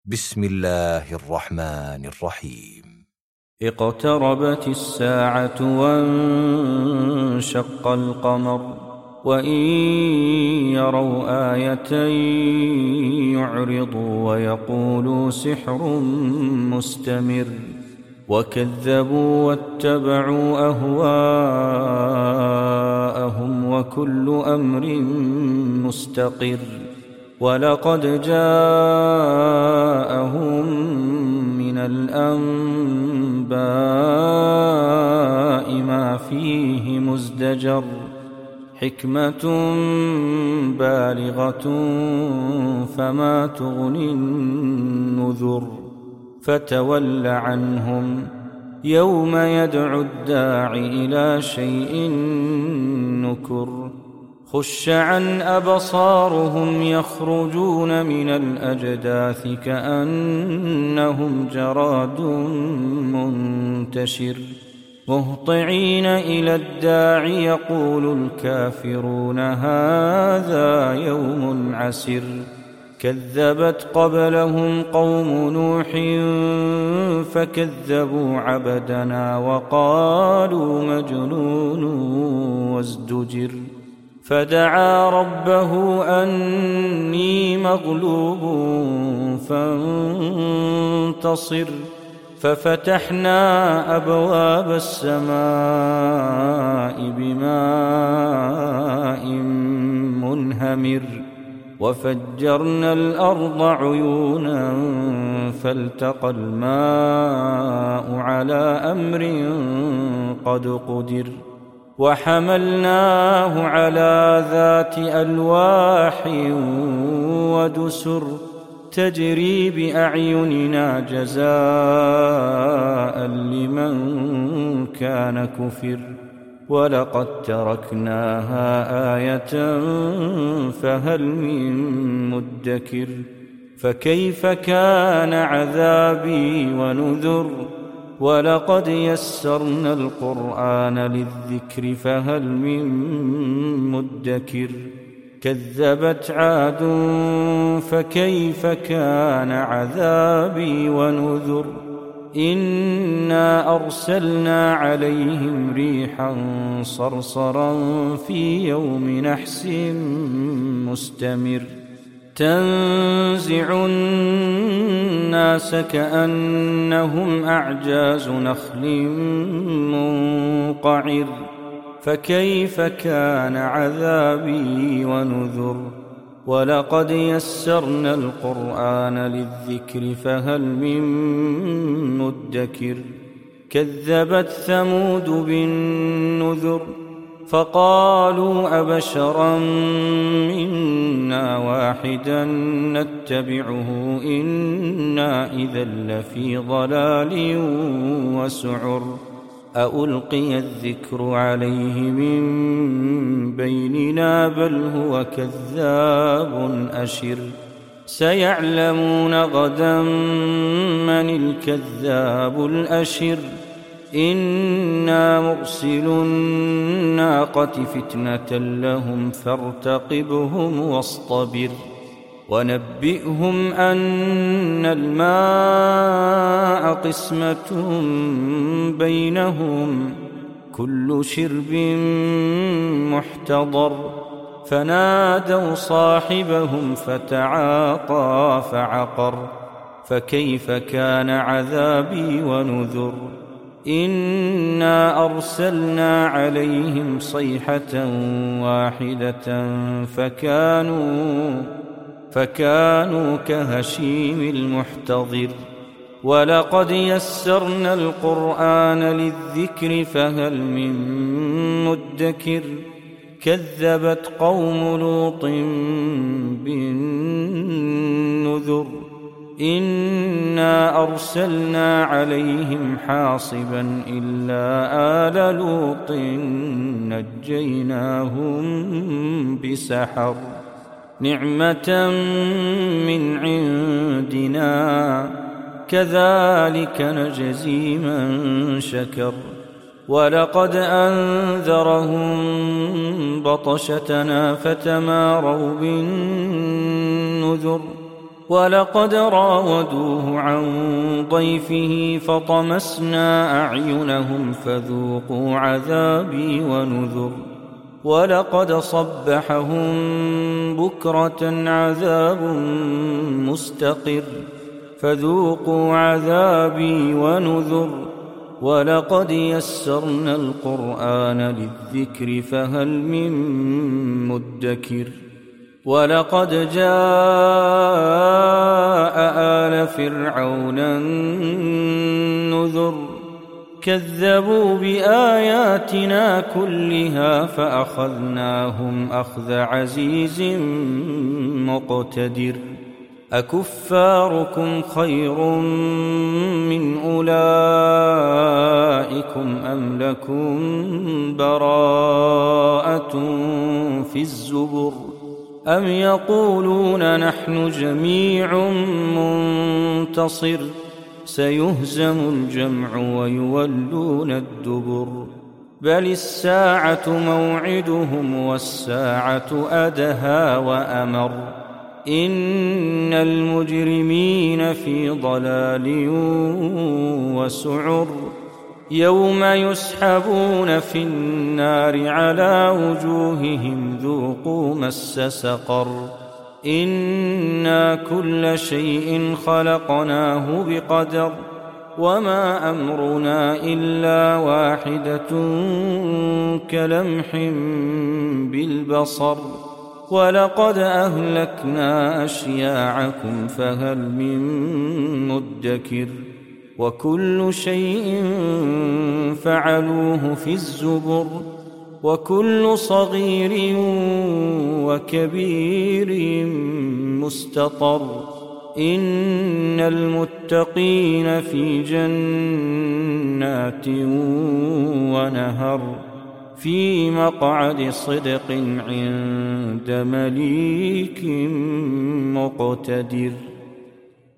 بسم الله الرحمن الرحيم. اقتربت الساعة وانشق القمر وإن يروا آية يعرضوا ويقولوا سحر مستمر وكذبوا واتبعوا أهواءهم وكل أمر مستقر ولقد جاءهم من الأنباء ما فيه مزدجر حكمة بالغة فما تغني النذر فتول عنهم يوم يدعو الداع إلى شيء نكر خش عن أبصارهم يخرجون من الأجداث كأنهم جراد منتشر مهطعين إلى الداع يقول الكافرون هذا يوم عسر كذبت قبلهم قوم نوح فكذبوا عبدنا وقالوا مجنون وازدجر فدعا ربه أني مغلوب فانتصر ففتحنا أبواب السماء بماء منهمر وفجرنا الأرض عيونا فالتقى الماء على أمر قد قدر وحملناه على ذات ألواح ودسر تجري بأعيننا جزاء لمن كان كفر ولقد تركناها آية فهل من مدكر فكيف كان عذابي ونذر ولقد يسرنا القرآن للذكر فهل من مدكر كذبت عاد فكيف كان عذابي ونذر إنا أرسلنا عليهم ريحا صرصرا في يوم نحس مستمر تنزع الناس كأنهم أعجاز نخل منقعر فكيف كان عذابي ونذر ولقد يسرنا القرآن للذكر فهل من مدكر كذبت ثمود بالنذر فقالوا أبشرا منا واحدا نتبعه إنا إذا لفي ضلال وسعر أألقي الذكر عليه من بيننا بل هو كذاب أشر سيعلمون غدا من الكذاب الأشر إنا مرسل الناقة فتنة لهم فارتقبهم واصطبر ونبئهم أن الماء قسمة بينهم كل شرب محتضر فنادوا صاحبهم فتعاطى فعقر فكيف كان عذابي ونذر إنا أرسلنا عليهم صيحة واحدة فكانوا كهشيم المحتضر ولقد يسرنا القرآن للذكر فهل من مدكر كذبت قوم لوط بالنذر إنا أرسلنا عليهم حاصبا إلا آل لوط نجيناهم بسحر نعمة من عندنا كذلك نجزي من شكر ولقد أنذرهم بطشتنا فتماروا بالنذر ولقد راودوه عن ضيفه فطمسنا أعينهم فذوقوا عذابي ونذر ولقد صبحهم بكرة عذاب مستقر فذوقوا عذابي ونذر ولقد يسرنا القرآن للذكر فهل من مدكر ولقد جاء آل فرعون النذر كذبوا بآياتنا كلها فأخذناهم أخذ عزيز مقتدر أكفاركم خير من أولئكم أم لكم براءة في الزبر أم يقولون نحن جميع منتصر سيهزم الجمع ويولون الدبر بل الساعة موعدهم والساعة أدهى وأمر إن المجرمين في ضلال وسعر يوم يسحبون في النار على وجوههم ذوقوا مس سقر إنا كل شيء خلقناه بقدر وما أمرنا إلا واحدة كلمح بالبصر ولقد أهلكنا أشياعكم فهل من مدكر وكل شيء فعلوه في الزبر وكل صغير وكبير مستطر إن المتقين في جنات ونهر في مقعد صدق عند مليك مقتدر.